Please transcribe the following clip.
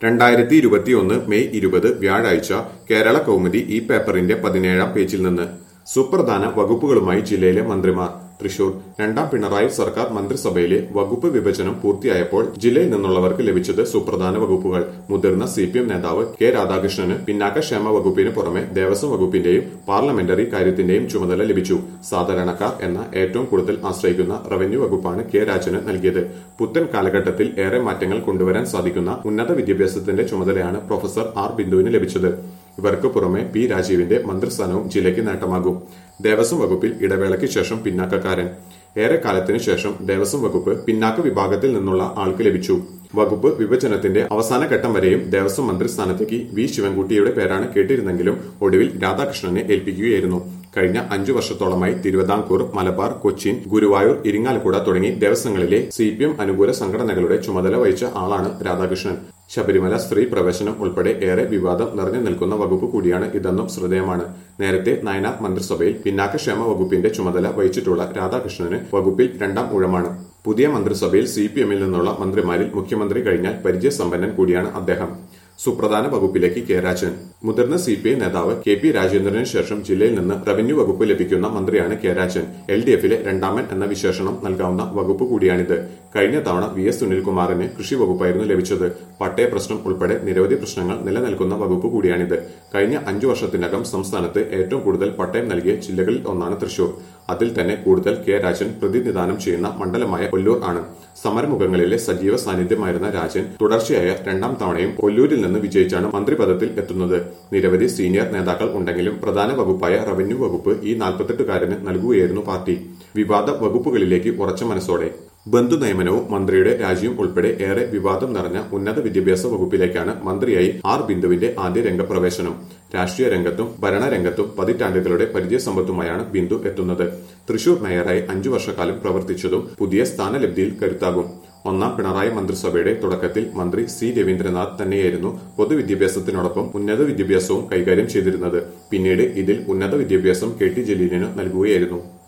2021 May 20 വ്യാഴാഴ്ച കേരള കൗമുദി ഈ പേപ്പറിന്റെ 17-ാം പേജിൽ നിന്ന് സുപ്രധാന വകുപ്പുകളുമായി ജില്ലയിലെ മന്ത്രിമാർ. തൃശൂർ രണ്ടാം പിണറായി സർക്കാർ മന്ത്രിസഭയിലെ വകുപ്പ് വിഭജനം പൂർത്തിയായപ്പോൾ ജില്ലയിൽ നിന്നുള്ളവർക്ക് ലഭിച്ചത് സുപ്രധാന വകുപ്പുകൾ. മുതിർന്ന CPM നേതാവ് കെ രാധാകൃഷ്ണന് പിന്നാക്കക്ഷേമ വകുപ്പിന് പുറമെ ദേവസ്വം വകുപ്പിന്റെയും പാർലമെന്ററി കാര്യത്തിന്റെയും ചുമതല ലഭിച്ചു. സാധാരണക്കാർ എന്ന ഏറ്റവും കൂടുതൽ ആശ്രയിക്കുന്ന റവന്യൂ വകുപ്പാണ് കെ രാജന് നൽകിയത്. പുത്തൻ കാലഘട്ടത്തിൽ ഏറെ മാറ്റങ്ങൾ കൊണ്ടുവരാൻ സാധിക്കുന്ന ഉന്നത വിദ്യാഭ്യാസത്തിന്റെ ചുമതലയാണ് പ്രൊഫസർ ആർ ബിന്ദുവിന് ലഭിച്ചത്. ഇവർക്ക് പുറമെ പി രാജീവിന്റെ മന്ത്രിസ്ഥാനവും ജില്ലയ്ക്ക് നേട്ടമാകും. ദേവസ്വം വകുപ്പിൽ ഇടവേളയ്ക്ക് ശേഷം പിന്നാക്കക്കാരൻ. ഏറെ കാലത്തിനു ശേഷം ദേവസ്വം വകുപ്പ് പിന്നാക്ക വിഭാഗത്തിൽ നിന്നുള്ള ആൾക്ക് ലഭിച്ചു. വകുപ്പ് വിഭജനത്തിന്റെ അവസാന ഘട്ടം വരെയും ദേവസ്വം മന്ത്രി സ്ഥാനത്തേക്ക് വി ശിവൻകുട്ടിയുടെ പേരാണ് കേട്ടിരുന്നെങ്കിലും ഒടുവിൽ രാധാകൃഷ്ണനെ ഏൽപ്പിക്കുകയായിരുന്നു. കഴിഞ്ഞ 5 വർഷത്തോളമായി തിരുവിതാംകൂർ, മലബാർ, കൊച്ചിൻ, ഗുരുവായൂർ, ഇരിങ്ങാലക്കുട തുടങ്ങി ദേവസ്വങ്ങളിലെ CPM അനുകൂല സംഘടനകളുടെ ചുമതല വഹിച്ച ആളാണ് രാധാകൃഷ്ണൻ. ശബരിമല സ്ത്രീ പ്രവേശനം ഉൾപ്പെടെ ഏറെ വിവാദം നിറഞ്ഞു നിൽക്കുന്ന വകുപ്പ് കൂടിയാണ് ഇതെന്നും ശ്രദ്ധേയമാണ്. നേരത്തെ നയനാർ മന്ത്രിസഭയിൽ പിന്നാക്കക്ഷേമ വകുപ്പിന്റെ ചുമതല വഹിച്ചിട്ടുള്ള രാധാകൃഷ്ണന് വകുപ്പിൽ 2ാം ഊഴമാണ്. പുതിയ മന്ത്രിസഭയിൽ CPM-ൽ നിന്നുള്ള മന്ത്രിമാരിൽ മുഖ്യമന്ത്രി കഴിഞ്ഞാൽ പരിചയസമ്പന്നൻ കൂടിയാണ് അദ്ദേഹം. സുപ്രധാന വകുപ്പിലേക്ക് കെ രാജൻ. മുതിർന്ന CPI നേതാവ് KP രാജേന്ദ്രന് ശേഷം ജില്ലയിൽ നിന്ന് റവന്യൂ വകുപ്പ് ലഭിക്കുന്ന മന്ത്രിയാണ് കെ രാജൻ. LDF-ലെ രണ്ടാമൻ എന്ന വിശേഷണം നൽകാവുന്ന വകുപ്പ് കൂടിയാണിത്. കഴിഞ്ഞ തവണ VS സുനിൽകുമാറിന് കൃഷി വകുപ്പായിരുന്നു ലഭിച്ചത്. പട്ടയ പ്രശ്നം ഉൾപ്പെടെ നിരവധി പ്രശ്നങ്ങൾ നിലനിൽക്കുന്ന വകുപ്പ് കൂടിയാണിത്. കഴിഞ്ഞ 5 വർഷത്തിനകം സംസ്ഥാനത്ത് ഏറ്റവും കൂടുതൽ പട്ടയം നൽകിയ ജില്ലകളിൽ ഒന്നാണ് തൃശൂർ. അതിൽ തന്നെ കൂടുതൽ കെ രാജൻ പ്രതിനിധാനം ചെയ്യുന്ന മണ്ഡലമായ ഒല്ലൂർ ആണ്. സമരമുഖങ്ങളിലെ സജീവ സാന്നിധ്യമായിരുന്ന രാജൻ തുടർച്ചയായ 2ാം തവണയും ഒല്ലൂരിൽ നിന്ന് വിജയിച്ചാണ് മന്ത്രിപദത്തിൽ എത്തുന്നത്. നിരവധി സീനിയർ നേതാക്കൾ ഉണ്ടെങ്കിലും പ്രധാന വകുപ്പായ റവന്യൂ വകുപ്പ് ഈ 48-കാരന് നൽകുകയായിരുന്നു പാർട്ടി. വിവാദ വകുപ്പുകളിലേക്ക് ഉറച്ച മനസ്സോടെ. ബന്ധുനിയമനവും മന്ത്രിയുടെ രാജിയും ഉൾപ്പെടെ ഏറെ വിവാദം നിറഞ്ഞ ഉന്നത വിദ്യാഭ്യാസ വകുപ്പിലേക്കാണ് മന്ത്രിയായി ആർ ബിന്ദുവിന്റെ ആദ്യ രംഗപ്രവേശനം. രാഷ്ട്രീയ രംഗത്തും ഭരണരംഗത്തും പതിറ്റാണ്ടുകളുടെ പരിചയസമ്പത്തുമായാണ് ബിന്ദു എത്തുന്നത്. തൃശൂർ മേയറായി 5 വർഷക്കാലം പ്രവർത്തിച്ചതും പുതിയ സ്ഥാനലബ്ധിയിൽ കരുത്താകും. 1ാം പിണറായി മന്ത്രിസഭയുടെ തുടക്കത്തിൽ മന്ത്രി C രവീന്ദ്രനാഥ് തന്നെയായിരുന്നു പൊതുവിദ്യാഭ്യാസത്തിനോടൊപ്പം ഉന്നത വിദ്യാഭ്യാസവും കൈകാര്യം ചെയ്തിരുന്നത്. പിന്നീട് ഇതിൽ ഉന്നത വിദ്യാഭ്യാസം KT ജലീലിന് നൽകുകയായിരുന്നു.